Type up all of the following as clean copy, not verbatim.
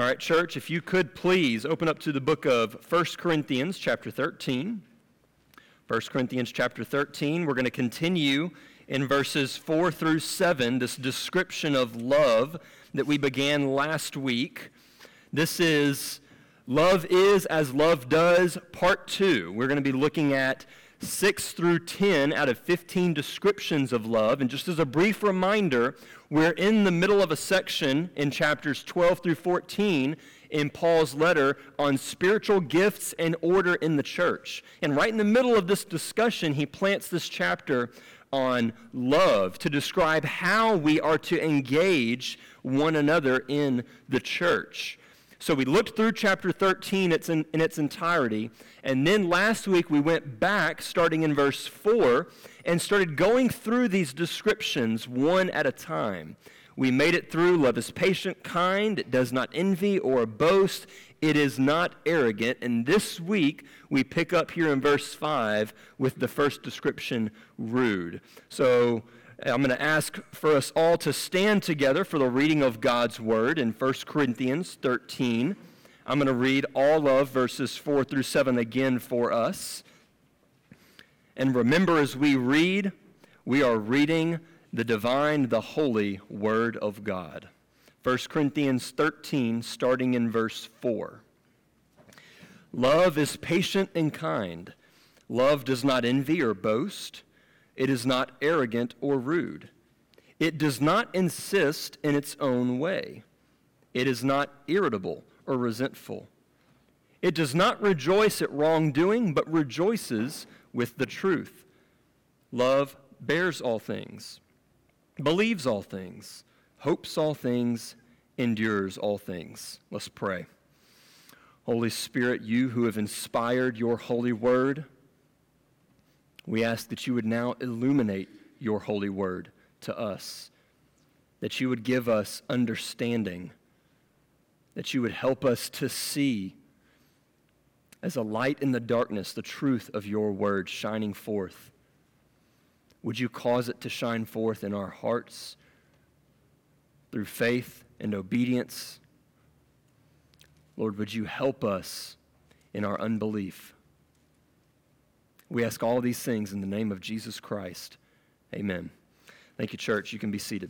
right, church, if you could please open up to the book of 1 Corinthians chapter 13. 1 Corinthians chapter 13, we're going to continue in verses 4 through 7, this description of love that we began last week. This is Love is as Love Does, Part 2. We're going to be looking at 6 through 10 out of 15 descriptions of love. And just as a brief reminder, we're in the middle of a section in chapters 12 through 14 in Paul's letter on spiritual gifts and order in the church. And right in the middle of this discussion, he plants this chapter on love to describe how we are to engage one another in the church. So we looked through chapter 13 in its entirety, and then last week we went back, starting in verse 4, and started going through these descriptions one at a time. We made it through love is patient, kind, it does not envy or boast, it is not arrogant, and this week we pick up here in verse 5 with the first description, rude. So I'm going to ask for us all to stand together for the reading of God's Word in 1 Corinthians 13. I'm going to read all of verses 4 through 7 again for us. And remember, as we read, we are reading the divine, the holy Word of God. 1 Corinthians 13, starting in verse 4. Love is patient and kind. Love does not envy or boast. It is not arrogant or rude. It does not insist in its own way. It is not irritable or resentful. It does not rejoice at wrongdoing, but rejoices with the truth. Love bears all things, believes all things, hopes all things, endures all things. Let's pray. Holy Spirit, you who have inspired your holy word, we ask that you would now illuminate your holy word to us, that you would give us understanding, that you would help us to see as a light in the darkness the truth of your word shining forth. Would you cause it to shine forth in our hearts through faith and obedience? Lord, would you help us in our unbelief? We ask all of these things in the name of Jesus Christ. Amen. Thank you, church. You can be seated.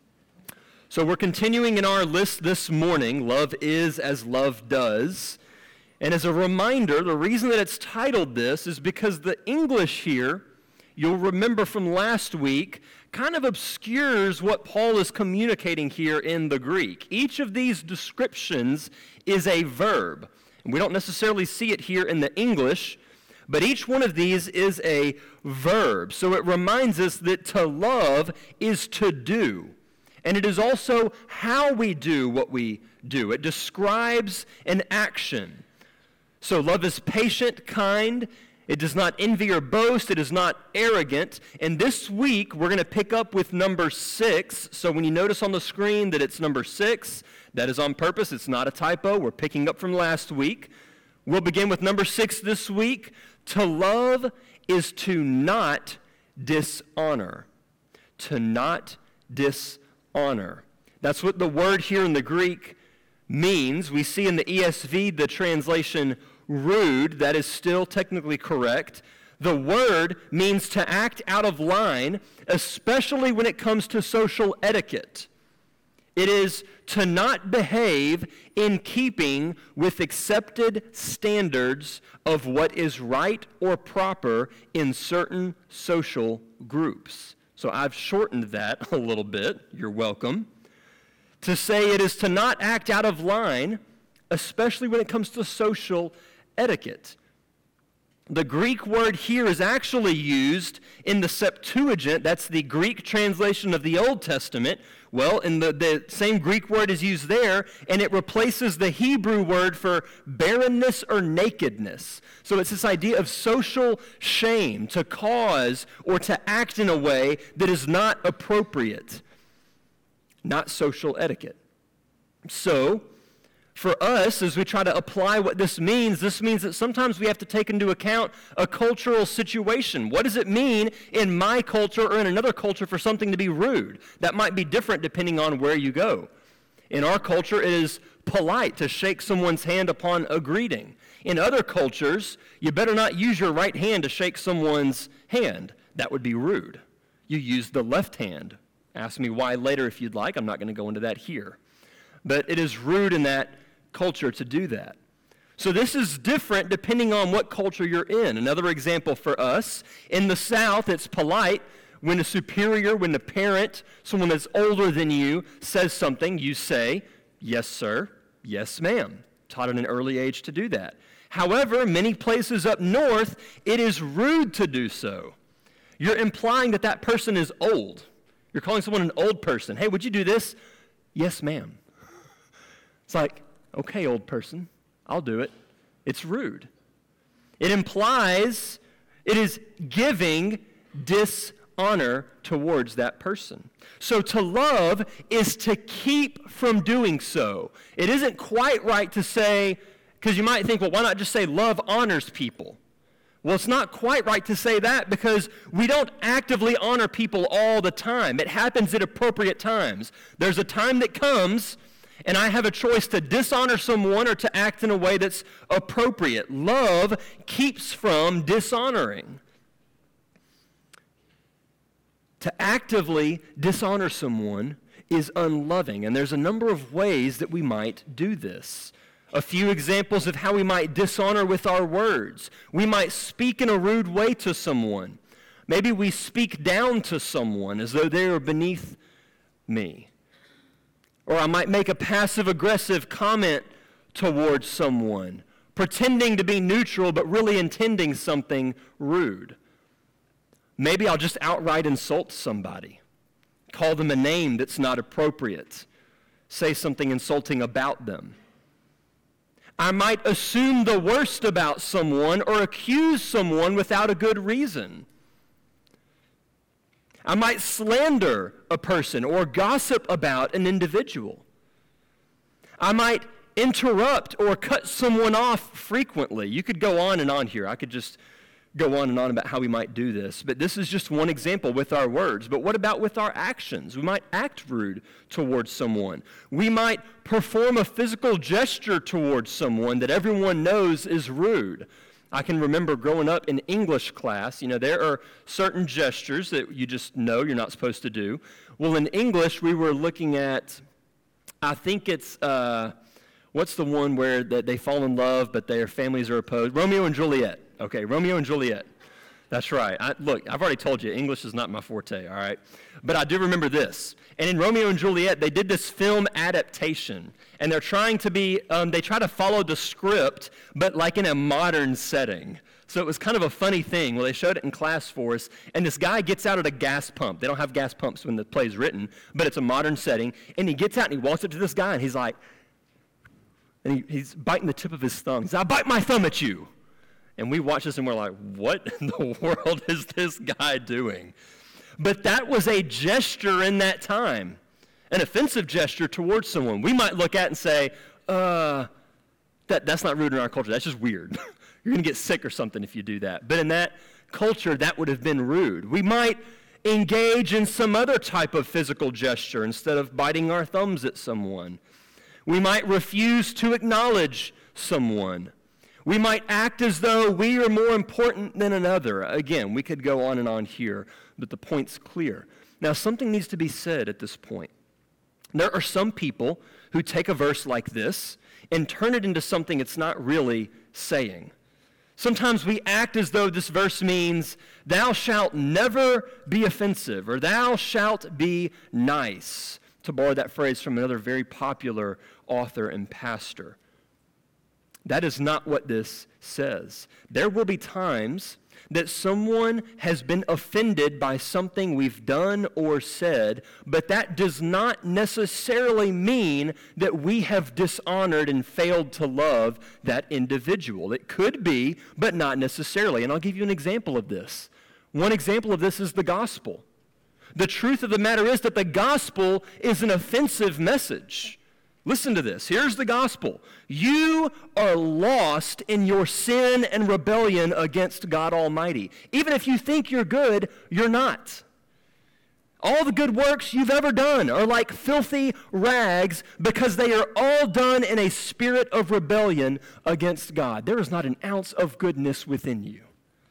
So we're continuing in our list this morning, Love is as Love Does. And as a reminder, the reason that it's titled this is because the English here, you'll remember from last week, kind of obscures what Paul is communicating here in the Greek. Each of these descriptions is a verb. And we don't necessarily see it here in the English, but each one of these is a verb. So it reminds us that to love is to do. And it is also how we do what we do. It describes an action. So love is patient, kind. It does not envy or boast. It is not arrogant. And this week, we're going to pick up with number 6. So when you notice on the screen that it's number 6, that is on purpose. It's not a typo. We're picking up from last week. We'll begin with number 6 this week. To love is to not dishonor. To not dishonor. That's what the word here in the Greek means. We see in the ESV the translation rude. That is still technically correct. The word means to act out of line, especially when it comes to social etiquette. It is to not behave in keeping with accepted standards of what is right or proper in certain social groups. So I've shortened that a little bit. You're welcome. To say it is to not act out of line, especially when it comes to social etiquette. The Greek word here is actually used in the Septuagint. That's the Greek translation of the Old Testament. Well, and the same Greek word is used there, and it replaces the Hebrew word for barrenness or nakedness. So it's this idea of social shame, to cause or to act in a way that is not appropriate, not social etiquette. So, for us, as we try to apply what this means that sometimes we have to take into account a cultural situation. What does it mean in my culture or in another culture for something to be rude? That might be different depending on where you go. In our culture, it is polite to shake someone's hand upon a greeting. In other cultures, you better not use your right hand to shake someone's hand. That would be rude. You use the left hand. Ask me why later if you'd like. I'm not going to go into that here. But it is rude in that culture to do that. So this is different depending on what culture you're in. Another example for us, in the South, it's polite when a superior, when the parent, someone that's older than you, says something, you say, yes, sir, yes, ma'am. Taught at an early age to do that. However, many places up north, it is rude to do so. You're implying that that person is old. You're calling someone an old person. Hey, would you do this? Yes, ma'am. It's like, okay, old person, I'll do it. It's rude. It implies it is giving dishonor towards that person. So to love is to keep from doing so. It isn't quite right to say, because you might think, well, why not just say love honors people? Well, it's not quite right to say that because we don't actively honor people all the time. It happens at appropriate times. There's a time that comes, and I have a choice to dishonor someone or to act in a way that's appropriate. Love keeps from dishonoring. To actively dishonor someone is unloving, and there's a number of ways that we might do this. A few examples of how we might dishonor with our words. We might speak in a rude way to someone. Maybe we speak down to someone as though they are beneath me. Or I might make a passive-aggressive comment towards someone, pretending to be neutral but really intending something rude. Maybe I'll just outright insult somebody, call them a name that's not appropriate, say something insulting about them. I might assume the worst about someone or accuse someone without a good reason. I might slander a person or gossip about an individual. I might interrupt or cut someone off frequently. You could go on and on here. I could just go on and on about how we might do this, but this is just one example with our words. But what about with our actions? We might act rude towards someone. We might perform a physical gesture towards someone that everyone knows is rude. I can remember growing up in English class, there are certain gestures that you just know you're not supposed to do. Well, in English, we were looking at, I think it's, what's the one where they fall in love but their families are opposed? Romeo and Juliet. Okay, Romeo and Juliet. That's right. Look, I've already told you, English is not my forte, all right? But I do remember this. And in Romeo and Juliet, they did this film adaptation. And they're trying to they try to follow the script, but like in a modern setting. So it was kind of a funny thing. Well, they showed it in class for us. And this guy gets out at a gas pump. They don't have gas pumps when the play's written, but it's a modern setting. And he gets out and he walks up to this guy and he's like, and he's biting the tip of his thumb. He says, "I'll bite my thumb at you." And we watch this and we're like, what in the world is this guy doing? But that was a gesture in that time, an offensive gesture towards someone. We might look at and say, that's not rude in our culture. That's just weird. You're going to get sick or something if you do that. But in that culture, that would have been rude. We might engage in some other type of physical gesture instead of biting our thumbs at someone. We might refuse to acknowledge someone. We might act as though we are more important than another. Again, we could go on and on here, but the point's clear. Now, something needs to be said at this point. There are some people who take a verse like this and turn it into something it's not really saying. Sometimes we act as though this verse means, thou shalt never be offensive, or thou shalt be nice, to borrow that phrase from another very popular author and pastor. That is not what this says. There will be times that someone has been offended by something we've done or said, but that does not necessarily mean that we have dishonored and failed to love that individual. It could be, but not necessarily. And I'll give you an example of this. One example of this is the gospel. The truth of the matter is that the gospel is an offensive message. Listen to this. Here's the gospel. You are lost in your sin and rebellion against God Almighty. Even if you think you're good, you're not. All the good works you've ever done are like filthy rags because they are all done in a spirit of rebellion against God. There is not an ounce of goodness within you.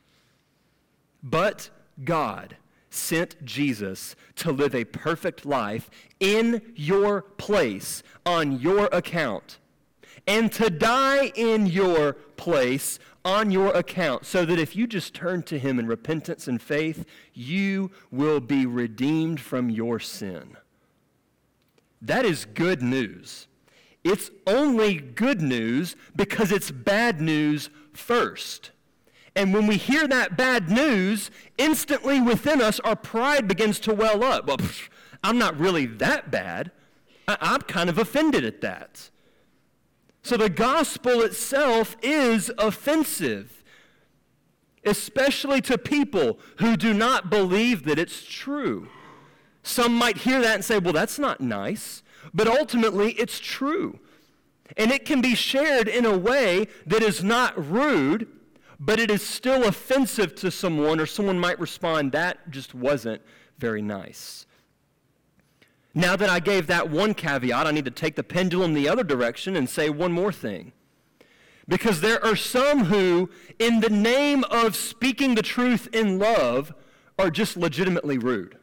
But God sent Jesus to live a perfect life in your place, on your account, and to die in your place on your account, so that if you just turn to him in repentance and faith, you will be redeemed from your sin. That is good news. It's only good news because it's bad news first. And when we hear that bad news, instantly within us, our pride begins to well up. Well, I'm not really that bad. I'm kind of offended at that. So the gospel itself is offensive, especially to people who do not believe that it's true. Some might hear that and say, well, that's not nice, but ultimately it's true. And it can be shared in a way that is not rude, but it is still offensive to someone, or someone might respond, that just wasn't very nice. Now that I gave that one caveat, I need to take the pendulum the other direction and say one more thing. Because there are some who, in the name of speaking the truth in love, are just legitimately rude.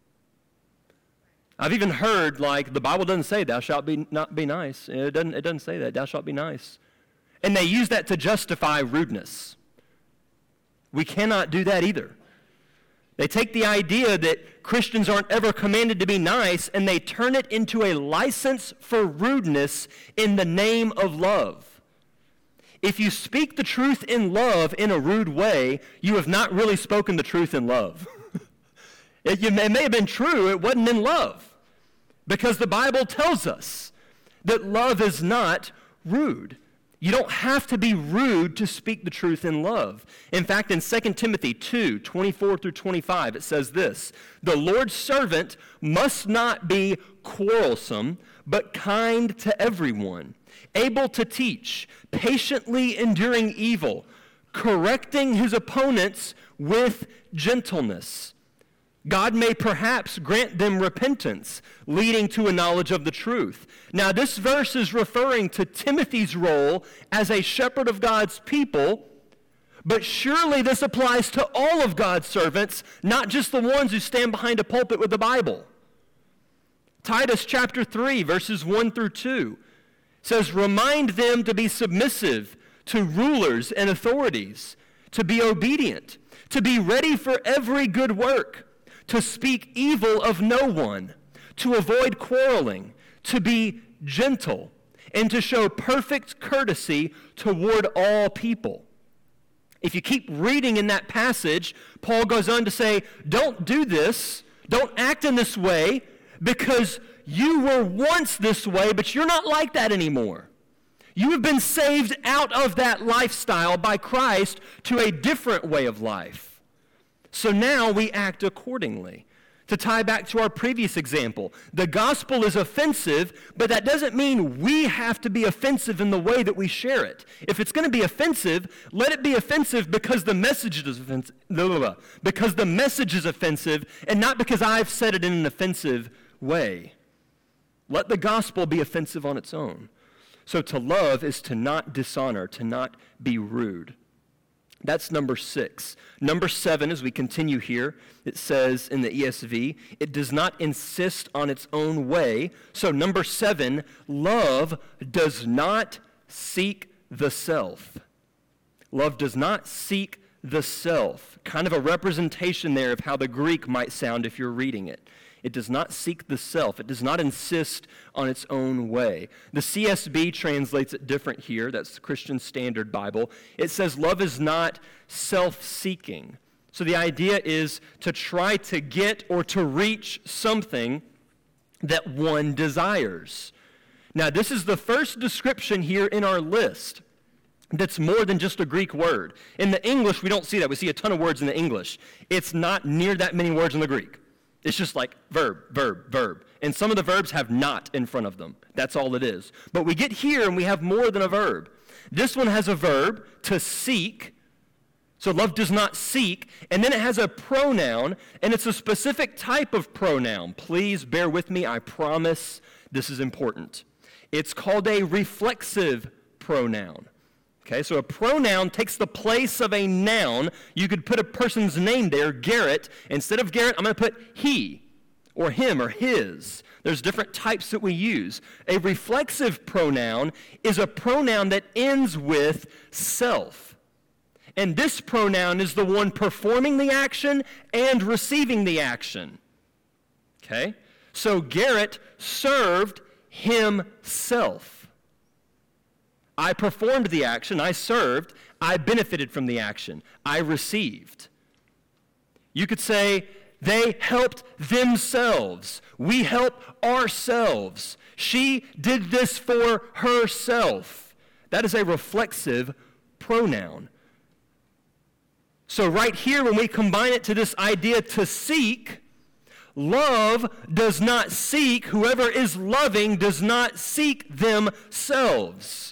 I've even heard, like, the Bible doesn't say, thou shalt not be nice. It doesn't say that, thou shalt be nice. And they use that to justify rudeness. We cannot do that either. They take the idea that Christians aren't ever commanded to be nice, and they turn it into a license for rudeness in the name of love. If you speak the truth in love in a rude way, you have not really spoken the truth in love. It may have been true, it wasn't in love. Because the Bible tells us that love is not rude. You don't have to be rude to speak the truth in love. In fact, in 2 Timothy 2:24-25, it says this, the Lord's servant must not be quarrelsome, but kind to everyone, able to teach, patiently enduring evil, correcting his opponents with gentleness. God may perhaps grant them repentance, leading to a knowledge of the truth. Now, this verse is referring to Timothy's role as a shepherd of God's people, but surely this applies to all of God's servants, not just the ones who stand behind a pulpit with the Bible. Titus chapter 3, verses 1-2 says, remind them to be submissive to rulers and authorities, to be obedient, to be ready for every good work, to speak evil of no one, to avoid quarreling, to be gentle, and to show perfect courtesy toward all people. If you keep reading in that passage, Paul goes on to say, don't do this, don't act in this way, because you were once this way, but you're not like that anymore. You have been saved out of that lifestyle by Christ to a different way of life. So now we act accordingly. To tie back to our previous example, the gospel is offensive, but that doesn't mean we have to be offensive in the way that we share it. If it's going to be offensive, let it be offensive because the message is offensive, because the message is offensive, and not because I've said it in an offensive way. Let the gospel be offensive on its own. So to love is to not dishonor, to not be rude. That's number 6. Number 7, as we continue here, it says in the ESV, it does not insist on its own way. So number 7, love does not seek the self. Love does not seek the self. Kind of a representation there of how the Greek might sound if you're reading it. It does not seek the self. It does not insist on its own way. The CSB translates it different here. That's the Christian Standard Bible. It says love is not self-seeking. So the idea is to try to get or to reach something that one desires. Now, this is the first description here in our list that's more than just a Greek word. In the English, we don't see that. We see a ton of words in the English. It's not near that many words in the Greek. It's just like verb, verb, verb. And some of the verbs have not in front of them. That's all it is. But we get here and we have more than a verb. This one has a verb, to seek, So love does not seek, and then it has a pronoun, and it's a specific type of pronoun. Please bear with me, I promise this is important. It's called a reflexive pronoun. Okay, so a pronoun takes the place of a noun. You could put a person's name there, Garrett. Instead of Garrett, I'm going to put he, or him, or his. There's different types that we use. A reflexive pronoun is a pronoun that ends with self. And this pronoun is the one performing the action and receiving the action. Okay? So Garrett served himself. I performed the action, I served, I benefited from the action, I received. You could say, they helped themselves. We help ourselves. She did this for herself. That is a reflexive pronoun. So right here, when we combine it to this idea to seek, love does not seek, whoever is loving does not seek themselves.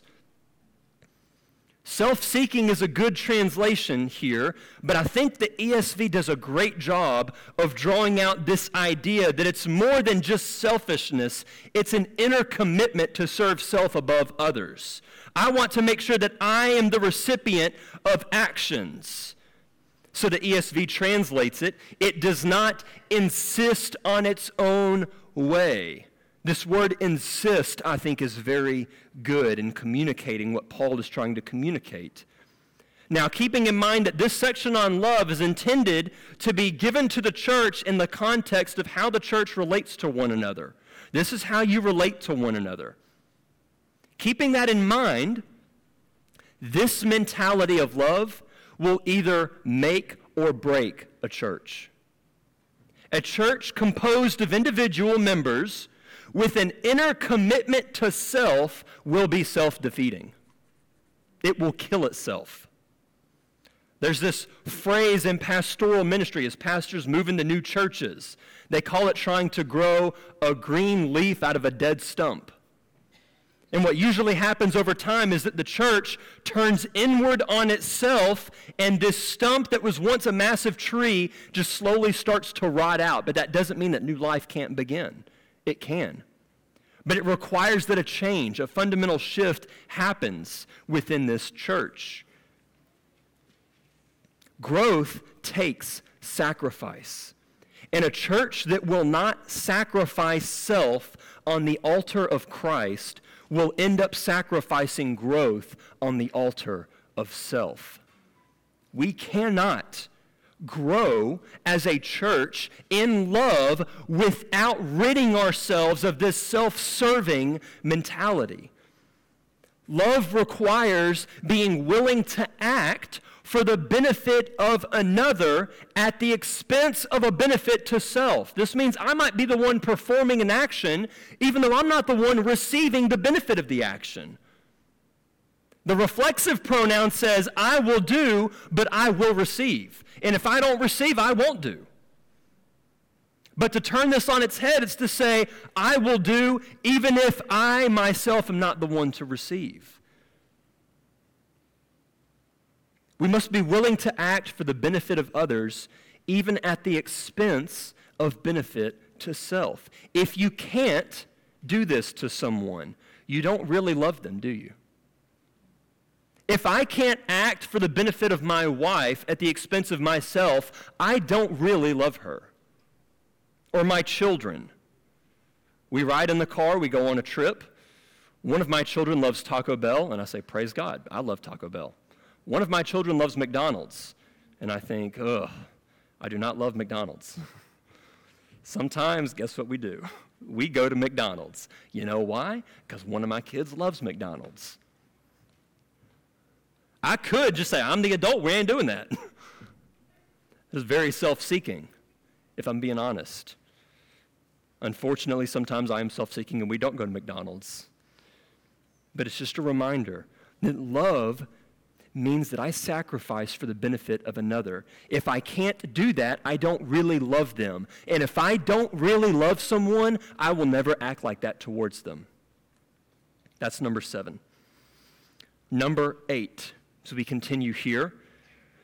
Self-seeking is a good translation here, but I think the ESV does a great job of drawing out this idea that it's more than just selfishness, it's an inner commitment to serve self above others. I want to make sure that I am the recipient of actions. So the ESV translates it, it does not insist on its own way. This word insist, I think, is very good in communicating what Paul is trying to communicate. Now, keeping in mind that this section on love is intended to be given to the church in the context of how the church relates to one another. This is how you relate to one another. Keeping that in mind, this mentality of love will either make or break a church. A church composed of individual members with an inner commitment to self will be self-defeating. It will kill itself. There's this phrase in pastoral ministry as pastors move into new churches. They call it trying to grow a green leaf out of a dead stump. And what usually happens over time is that the church turns inward on itself, and this stump that was once a massive tree just slowly starts to rot out. But that doesn't mean that new life can't begin. It can. But it requires that a change, a fundamental shift happens within this church. Growth takes sacrifice. And a church that will not sacrifice self on the altar of Christ will end up sacrificing growth on the altar of self. We cannot grow as a church in love without ridding ourselves of this self-serving mentality. Love requires being willing to act for the benefit of another at the expense of a benefit to self. This means I might be the one performing an action, even though I'm not the one receiving the benefit of the action. The reflexive pronoun says, I will do, but I will receive. And if I don't receive, I won't do. But to turn this on its head, it's to say, I will do, even if I myself am not the one to receive. We must be willing to act for the benefit of others, even at the expense of benefit to self. If you can't do this to someone, you don't really love them, do you? If I can't act for the benefit of my wife at the expense of myself, I don't really love her. Or my children. We ride in the car, we go on a trip. One of my children loves Taco Bell, and I say, praise God, I love Taco Bell. One of my children loves McDonald's, and I think, I do not love McDonald's. Sometimes, guess what we do? We go to McDonald's. You know why? Because one of my kids loves McDonald's. I could just say, I'm the adult, we ain't doing that. It's very self-seeking, if I'm being honest. Unfortunately, sometimes I am self-seeking and we don't go to McDonald's. But it's just a reminder that love means that I sacrifice for the benefit of another. If I can't do that, I don't really love them. And if I don't really love someone, I will never act like that towards them. That's number 7. Number 8, so we continue here.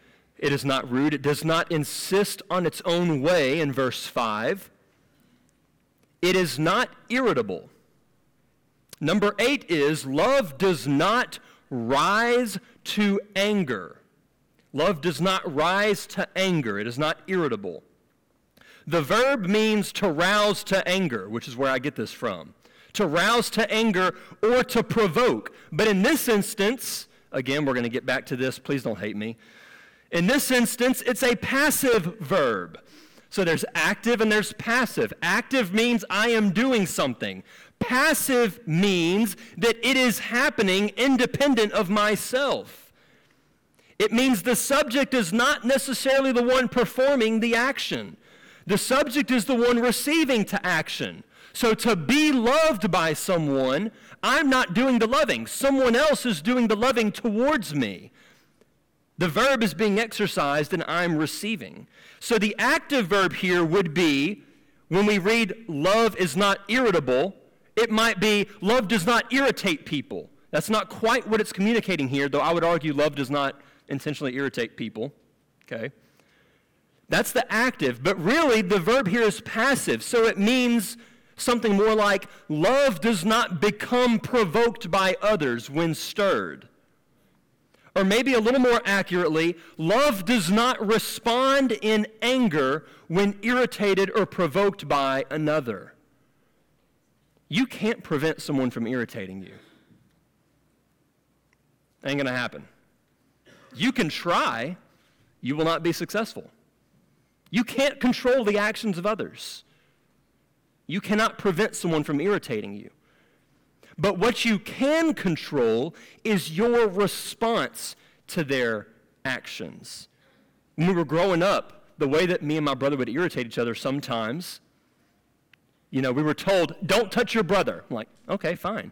It is not rude. It does not insist on its own way in verse 5. It is not irritable. Number 8 is love does not rise to anger. Love does not rise to anger. It is not irritable. The verb means to rouse to anger, which is where I get this from. To rouse to anger or to provoke. But in this instance, again, we're going to get back to this. Please don't hate me. In this instance, it's a passive verb. So there's active and there's passive. Active means I am doing something. Passive means that it is happening independent of myself. It means the subject is not necessarily the one performing the action. The subject is the one receiving to action. So to be loved by someone, I'm not doing the loving. Someone else is doing the loving towards me. The verb is being exercised and I'm receiving. So the active verb here would be, when we read love is not irritable, it might be love does not irritate people. That's not quite what it's communicating here, though I would argue love does not intentionally irritate people. Okay? That's the active, but really the verb here is passive, so it means something more like love does not become provoked by others when stirred. Or maybe a little more accurately, love does not respond in anger when irritated or provoked by another. You can't prevent someone from irritating you. Ain't going to happen. You can try, you will not be successful. You can't control the actions of others. You cannot prevent someone from irritating you. But what you can control is your response to their actions. When we were growing up, the way that me and my brother would irritate each other sometimes, we were told, don't touch your brother. I'm like, okay, fine.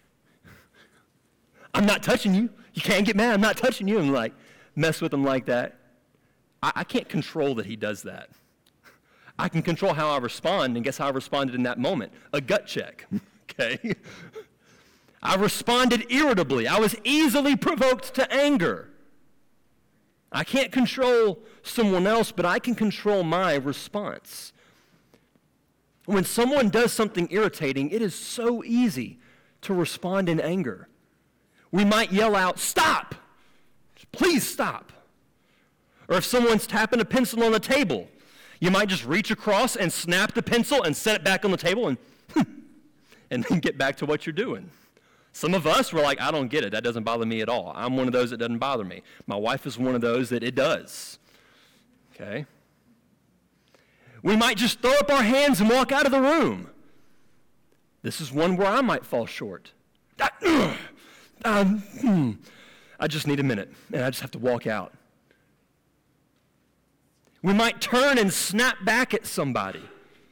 I'm not touching you. You can't get mad. I'm not touching you. And mess with him like that. I can't control that he does that. I can control how I respond, and guess how I responded in that moment? A gut check, okay? I responded irritably. I was easily provoked to anger. I can't control someone else, but I can control my response. When someone does something irritating, it is so easy to respond in anger. We might yell out, stop! Please stop. Or if someone's tapping a pencil on the table, you might just reach across and snap the pencil and set it back on the table and then get back to what you're doing. Some of us were like, I don't get it. That doesn't bother me at all. I'm one of those that doesn't bother me. My wife is one of those that it does. Okay? We might just throw up our hands and walk out of the room. This is one where I might fall short. I just need a minute, and I just have to walk out. We might turn and snap back at somebody.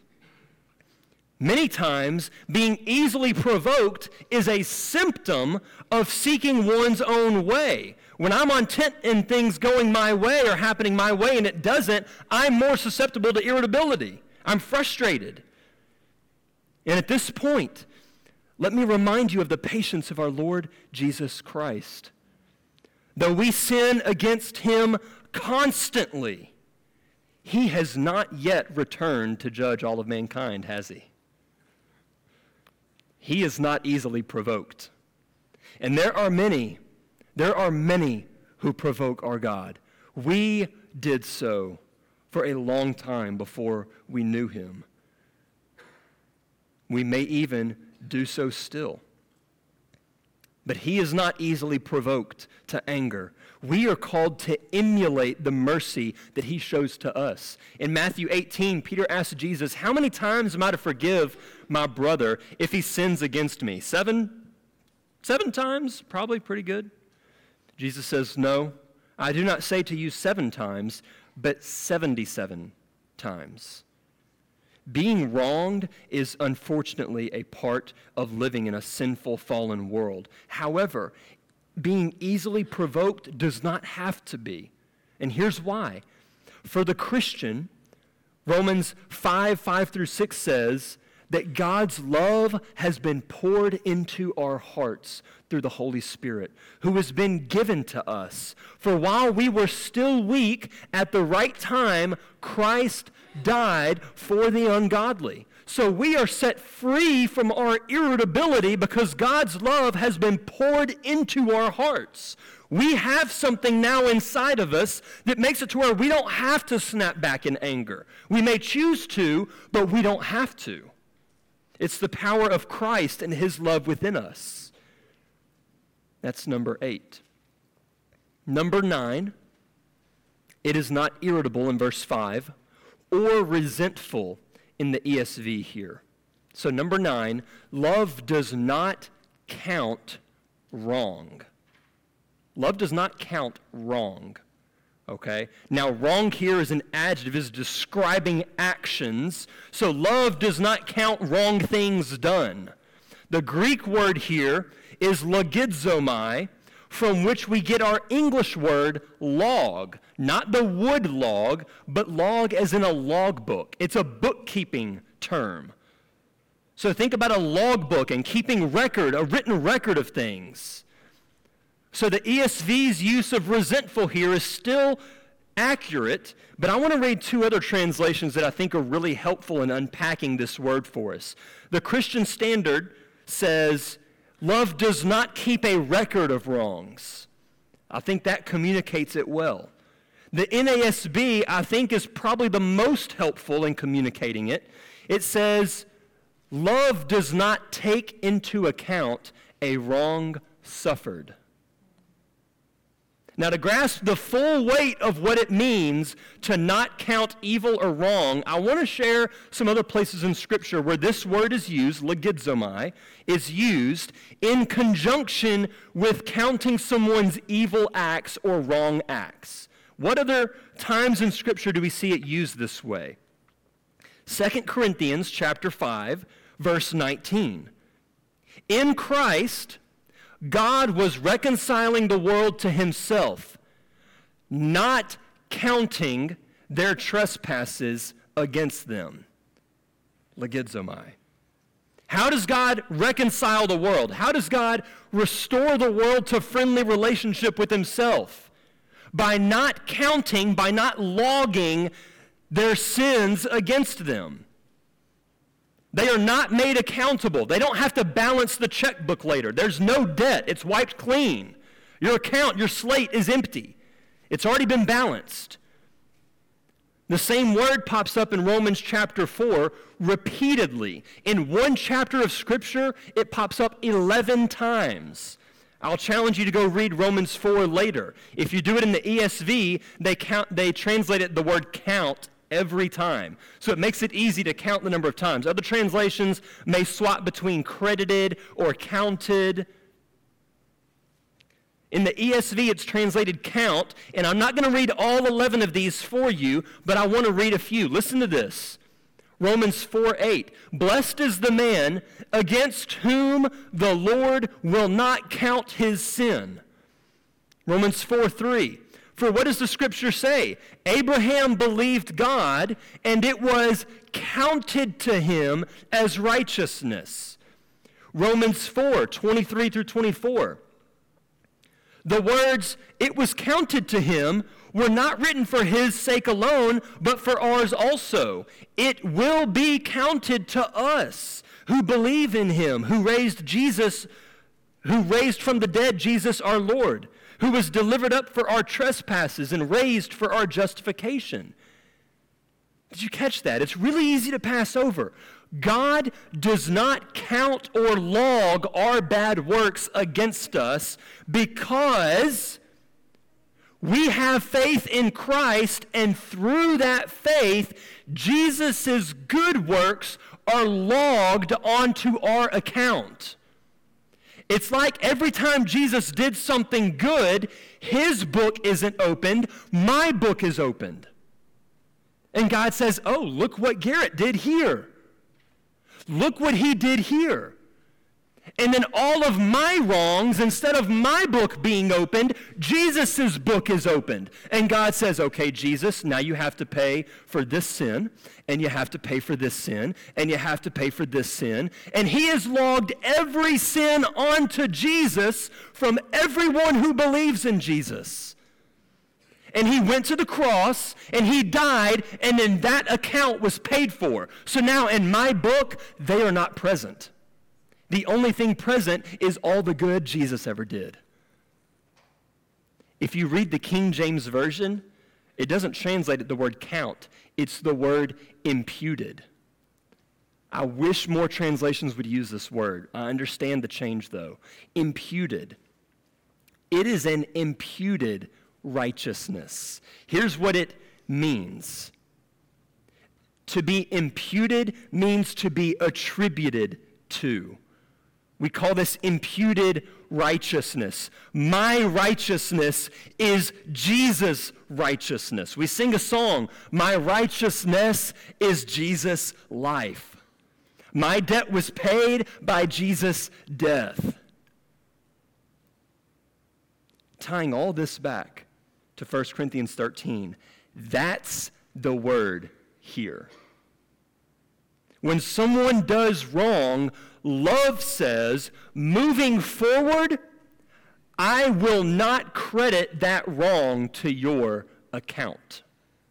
Many times, being easily provoked is a symptom of seeking one's own way. When I'm intent in things going my way or happening my way and it doesn't, I'm more susceptible to irritability. I'm frustrated. And at this point, let me remind you of the patience of our Lord Jesus Christ. Though we sin against him constantly, he has not yet returned to judge all of mankind, has he? He is not easily provoked. And there are many who provoke our God. We did so for a long time before we knew him. We may even do so still. But he is not easily provoked to anger. We are called to emulate the mercy that he shows to us. In Matthew 18, Peter asked Jesus, how many times am I to forgive my brother if he sins against me? 7 times? Probably pretty good. Jesus says, no, I do not say to you 7 times, but 77 times. Being wronged is unfortunately a part of living in a sinful, fallen world. However, being easily provoked does not have to be. And here's why. For the Christian, Romans 5:5-6 says that God's love has been poured into our hearts through the Holy Spirit, who has been given to us. For while we were still weak, at the right time, Christ died for the ungodly. So we are set free from our irritability because God's love has been poured into our hearts. We have something now inside of us that makes it to where we don't have to snap back in anger. We may choose to, but we don't have to. It's the power of Christ and his love within us. That's number 8. Number 9, it is not irritable in verse 5 or resentful in the ESV here. So number 9, love does not count wrong. Love does not count wrong. Okay? Now, wrong here is an adjective, is describing actions. So love does not count wrong things done. The Greek word here is logizomai, from which we get our English word log. Not the wood log, but log as in a logbook. It's a bookkeeping term. So think about a logbook and keeping record, a written record of things. So the ESV's use of resentful here is still accurate, but I want to read 2 other translations that I think are really helpful in unpacking this word for us. The Christian Standard says, love does not keep a record of wrongs. I think that communicates it well. The NASB, I think, is probably the most helpful in communicating it. It says, love does not take into account a wrong suffered. Now, to grasp the full weight of what it means to not count evil or wrong, I want to share some other places in Scripture where this word is used, logizomai, is used in conjunction with counting someone's evil acts or wrong acts. What other times in Scripture do we see it used this way? 2 Corinthians chapter 5, verse 19. In Christ, God was reconciling the world to himself, not counting their trespasses against them. Logizomai. How does God reconcile the world? How does God restore the world to friendly relationship with himself? By not counting, by not logging their sins against them. They are not made accountable. They don't have to balance the checkbook later. There's no debt. It's wiped clean. Your account, your slate is empty. It's already been balanced. The same word pops up in Romans chapter 4 repeatedly. In one chapter of Scripture, it pops up 11 times. I'll challenge you to go read Romans 4 later. If you do it in the ESV, they translate it the word count every time. So it makes it easy to count the number of times. Other translations may swap between credited or counted. In the ESV, it's translated count, and I'm not going to read all 11 of these for you, but I want to read a few. Listen to this. Romans 4:8. Blessed is the man against whom the Lord will not count his sin. Romans 4:3. For what does the Scripture say? Abraham believed God, and it was counted to him as righteousness. Romans 4:23 through 24. The words, it was counted to him, were not written for his sake alone, but for ours also. It will be counted to us who believe in him, who raised from the dead Jesus our Lord, who was delivered up for our trespasses and raised for our justification. Did you catch that? It's really easy to pass over. God does not count or log our bad works against us because we have faith in Christ, and through that faith, Jesus' good works are logged onto our account. It's like every time Jesus did something good, his book isn't opened, my book is opened. And God says, oh, look what Garrett did here. Look what he did here. And then all of my wrongs, instead of my book being opened, Jesus' book is opened. And God says, okay, Jesus, now you have to pay for this sin, and you have to pay for this sin, and you have to pay for this sin. And he has logged every sin onto Jesus from everyone who believes in Jesus. And he went to the cross, and he died, and then that account was paid for. So now in my book, they are not present. The only thing present is all the good Jesus ever did. If you read the King James Version, it doesn't translate the word count. It's the word imputed. I wish more translations would use this word. I understand the change, though. Imputed. It is an imputed righteousness. Here's what it means. To be imputed means to be attributed to. We call this imputed righteousness. My righteousness is Jesus' righteousness. We sing a song, my righteousness is Jesus' life. My debt was paid by Jesus' death. Tying all this back to 1 Corinthians 13, that's the word here. When someone does wrong, love says, moving forward, I will not credit that wrong to your account.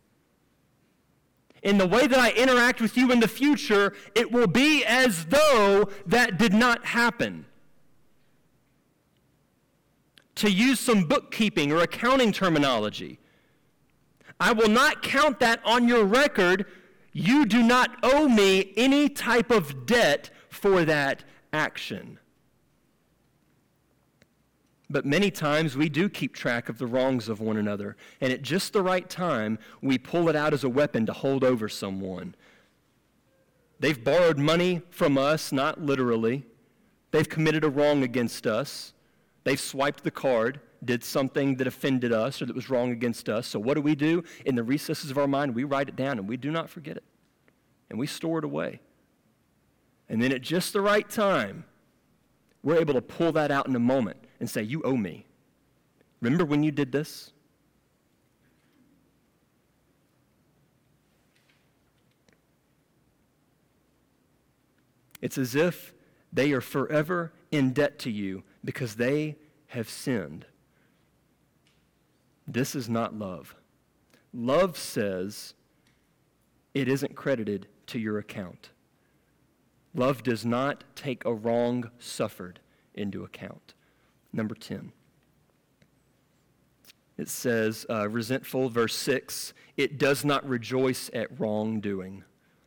In the way that I interact with you in the future, it will be as though that did not happen. To use some bookkeeping or accounting terminology, I will not count that on your record. You do not owe me any type of debt for that action. But many times we do keep track of the wrongs of one another, and at just the right time, we pull it out as a weapon to hold over someone. They've borrowed money from us, not literally. They've committed a wrong against us. They've swiped the card, did something that offended us or that was wrong against us. So what do? In the recesses of our mind, we write it down and we do not forget it. And we store it away. And then at just the right time, we're able to pull that out in a moment and say, you owe me. Remember when you did this? It's as if they are forever in debt to you because they have sinned. This is not love. Love says it isn't credited to your account. Love does not take a wrong suffered into account. Number 10. It says, resentful, verse 6, it does not rejoice at wrongdoing.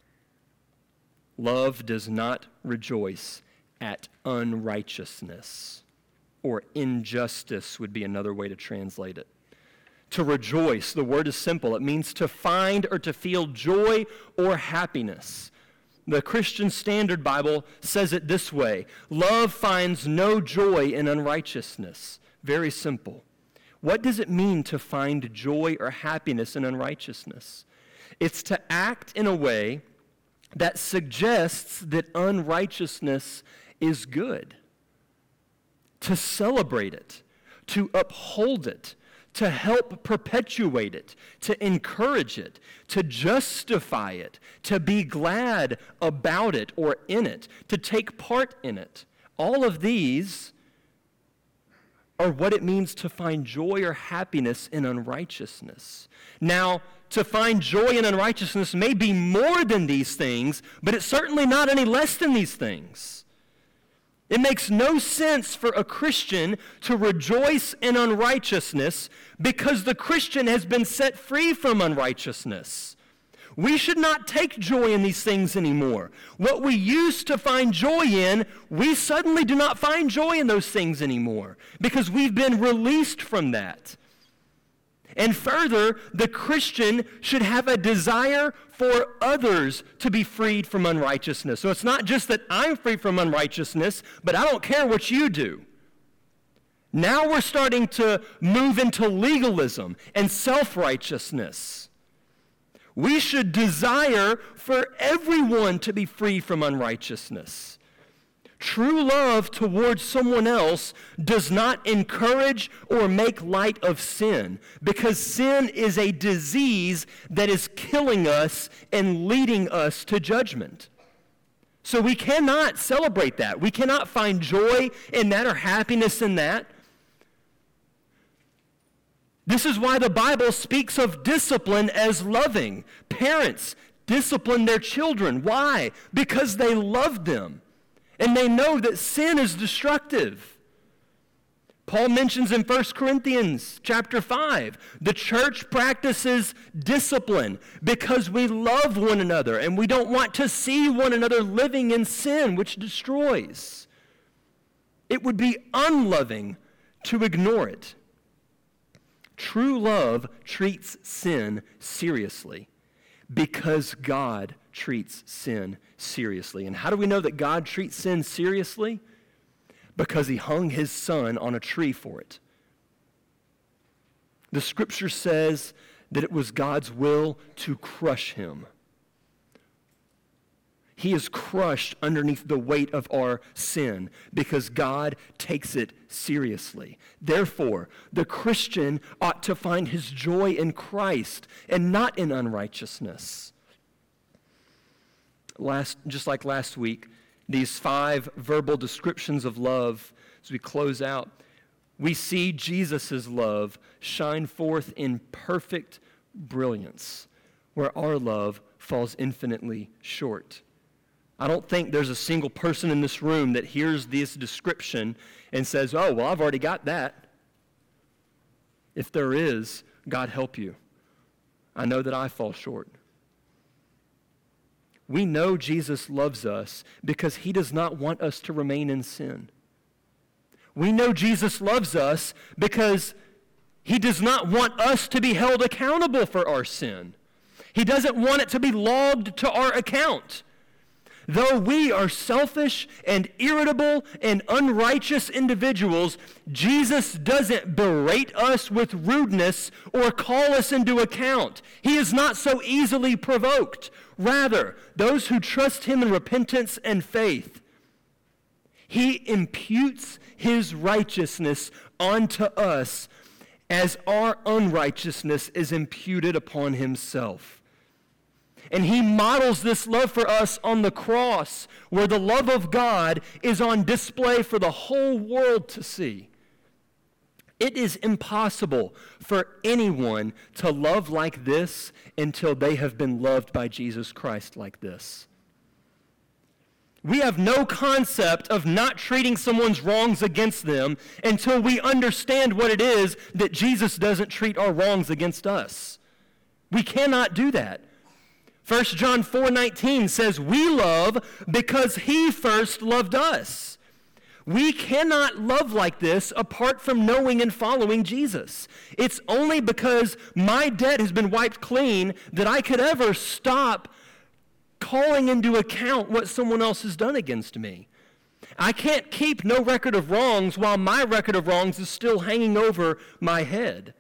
Love does not rejoice at unrighteousness, or injustice would be another way to translate it. To rejoice, the word is simple. It means to find or to feel joy or happiness. The Christian Standard Bible says it this way: love finds no joy in unrighteousness. Very simple. What does it mean to find joy or happiness in unrighteousness? It's to act in a way that suggests that unrighteousness is good, to celebrate it, to uphold it, to help perpetuate it, to encourage it, to justify it, to be glad about it or in it, to take part in it. All of these are what it means to find joy or happiness in unrighteousness. Now, to find joy in unrighteousness may be more than these things, but it's certainly not any less than these things. It makes no sense for a Christian to rejoice in unrighteousness because the Christian has been set free from unrighteousness. We should not take joy in these things anymore. What we used to find joy in, we suddenly do not find joy in those things anymore because we've been released from that. And further, the Christian should have a desire for others to be freed from unrighteousness. So it's not just that I'm free from unrighteousness, but I don't care what you do. Now we're starting to move into legalism and self-righteousness. We should desire for everyone to be free from unrighteousness. True love towards someone else does not encourage or make light of sin, because sin is a disease that is killing us and leading us to judgment. So we cannot celebrate that. We cannot find joy in that or happiness in that. This is why the Bible speaks of discipline as loving. Parents discipline their children. Why? Because they love them. And they know that sin is destructive. Paul mentions in 1 Corinthians chapter 5, the church practices discipline because we love one another and we don't want to see one another living in sin, which destroys. It would be unloving to ignore it. True love treats sin seriously because God treats sin seriously. And how do we know that God treats sin seriously? Because he hung his son on a tree for it. The scripture says that it was God's will to crush him. He is crushed underneath the weight of our sin because God takes it seriously. Therefore, the Christian ought to find his joy in Christ and not in unrighteousness. Just like last week, these 5 verbal descriptions of love, as we close out, we see Jesus' love shine forth in perfect brilliance, where our love falls infinitely short. I don't think there's a single person in this room that hears this description and says, oh, well, I've already got that. If there is, God help you. I know that I fall short. We know Jesus loves us because he does not want us to remain in sin. We know Jesus loves us because he does not want us to be held accountable for our sin. He doesn't want it to be logged to our account. Though we are selfish and irritable and unrighteous individuals, Jesus doesn't berate us with rudeness or call us into account. He is not so easily provoked. Rather, those who trust him in repentance and faith, he imputes his righteousness onto us as our unrighteousness is imputed upon himself. And he models this love for us on the cross, where the love of God is on display for the whole world to see. It is impossible for anyone to love like this until they have been loved by Jesus Christ like this. We have no concept of not treating someone's wrongs against them until we understand what it is that Jesus doesn't treat our wrongs against us. We cannot do that. 1 John 4:19 says, we love because he first loved us. We cannot love like this apart from knowing and following Jesus. It's only because my debt has been wiped clean that I could ever stop calling into account what someone else has done against me. I can't keep no record of wrongs while my record of wrongs is still hanging over my head.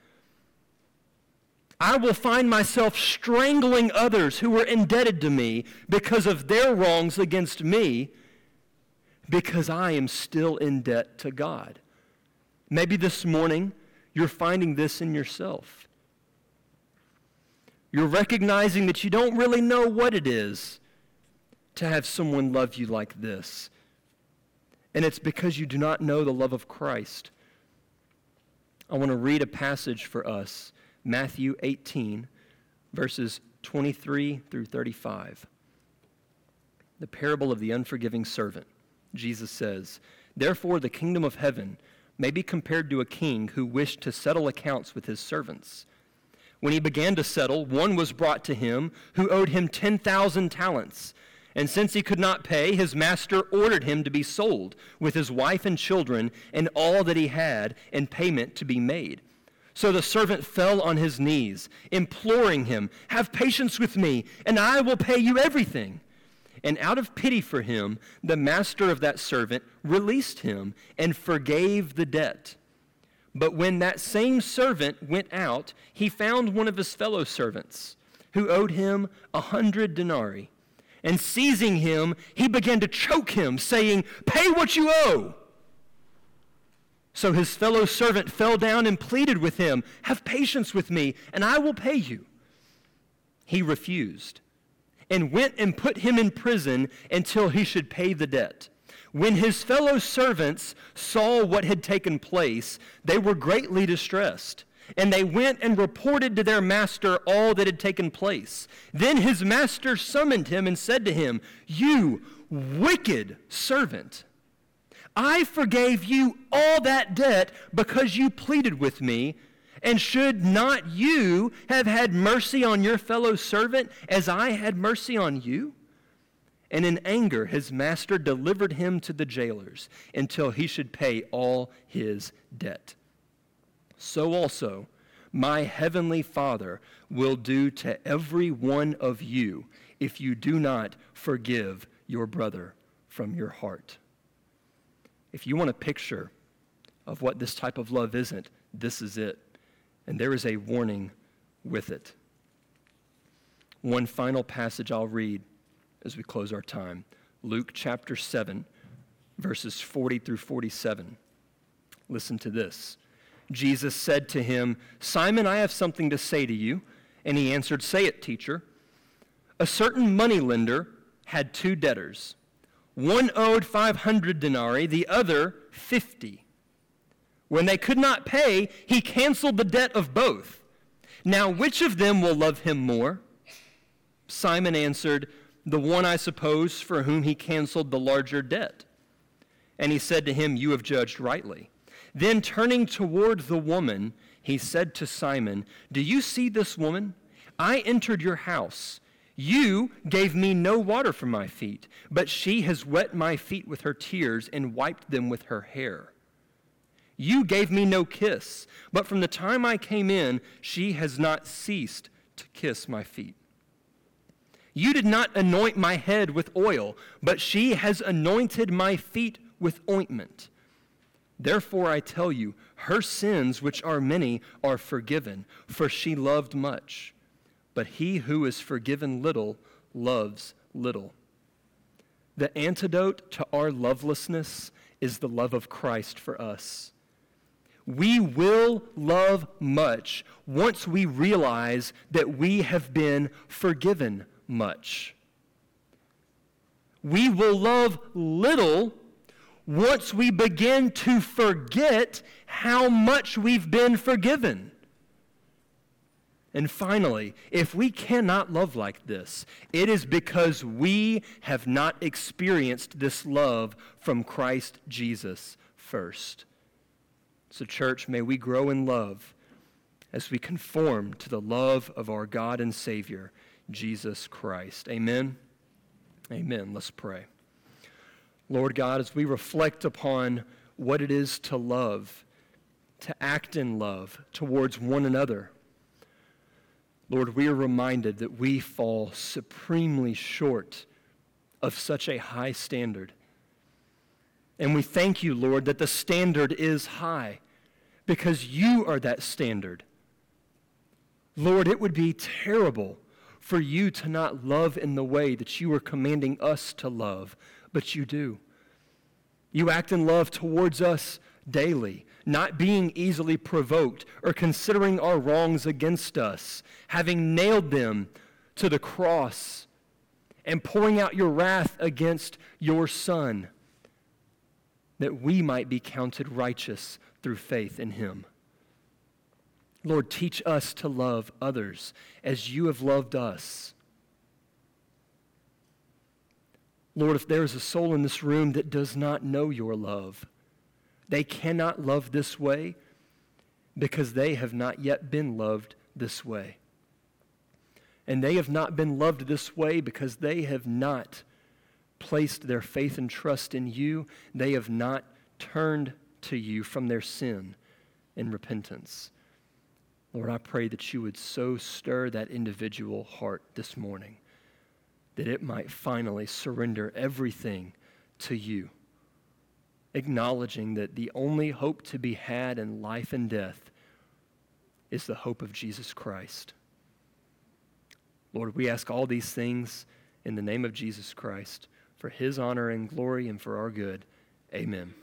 I will find myself strangling others who are indebted to me because of their wrongs against me, because I am still in debt to God. Maybe this morning you're finding this in yourself. You're recognizing that you don't really know what it is to have someone love you like this. And it's because you do not know the love of Christ. I want to read a passage for us, Matthew 18, verses 23 through 35. The parable of the unforgiving servant. Jesus says, therefore the kingdom of heaven may be compared to a king who wished to settle accounts with his servants. When he began to settle, one was brought to him who owed him 10,000 talents. And since he could not pay, his master ordered him to be sold with his wife and children and all that he had, and payment to be made. So the servant fell on his knees, imploring him, have patience with me, and I will pay you everything. And out of pity for him, the master of that servant released him and forgave the debt. But when that same servant went out, he found one of his fellow servants who owed him 100 denarii. And seizing him, he began to choke him, saying, "Pay what you owe." So his fellow servant fell down and pleaded with him, "Have patience with me, and I will pay you." He refused, and went and put him in prison until he should pay the debt. When his fellow servants saw what had taken place, they were greatly distressed, and they went and reported to their master all that had taken place. Then his master summoned him and said to him, "You wicked servant, I forgave you all that debt because you pleaded with me, and should not you have had mercy on your fellow servant as I had mercy on you?" And in anger his master delivered him to the jailers until he should pay all his debt. So also my heavenly Father will do to every one of you if you do not forgive your brother from your heart. If you want a picture of what this type of love isn't, this is it. And there is a warning with it. One final passage I'll read as we close our time. Luke chapter 7, verses 40 through 47. Listen to this. Jesus said to him, "Simon, I have something to say to you." And he answered, "Say it, teacher." A certain moneylender had 2 debtors. One owed 500 denarii, the other 50. When they could not pay, he canceled the debt of both. Now, which of them will love him more? Simon answered, "The one, I suppose, for whom he canceled the larger debt." And he said to him, "You have judged rightly." Then turning toward the woman, he said to Simon, "Do you see this woman? I entered your house. You gave me no water for my feet, but she has wet my feet with her tears and wiped them with her hair. You gave me no kiss, but from the time I came in, she has not ceased to kiss my feet. You did not anoint my head with oil, but she has anointed my feet with ointment. Therefore I tell you, her sins, which are many, are forgiven, for she loved much. But he who is forgiven little loves little." The antidote to our lovelessness is the love of Christ for us. We will love much once we realize that we have been forgiven much. We will love little once we begin to forget how much we've been forgiven. And finally, if we cannot love like this, it is because we have not experienced this love from Christ Jesus first. So, church, may we grow in love as we conform to the love of our God and Savior, Jesus Christ. Amen? Amen. Let's pray. Lord God, as we reflect upon what it is to love, to act in love towards one another, Lord, we are reminded that we fall supremely short of such a high standard. And we thank you, Lord, that the standard is high because you are that standard. Lord, it would be terrible for you to not love in the way that you are commanding us to love, but you do. You act in love towards us daily, not being easily provoked or considering our wrongs against us, having nailed them to the cross and pouring out your wrath against your Son, that we might be counted righteous through faith in him. Lord, teach us to love others as you have loved us. Lord, if there is a soul in this room that does not know your love, they cannot love this way because they have not yet been loved this way. And they have not been loved this way because they have not placed their faith and trust in you. They have not turned to you from their sin in repentance. Lord, I pray that you would so stir that individual heart this morning that it might finally surrender everything to you, acknowledging that the only hope to be had in life and death is the hope of Jesus Christ. Lord, we ask all these things in the name of Jesus Christ, for his honor and glory and for our good. Amen.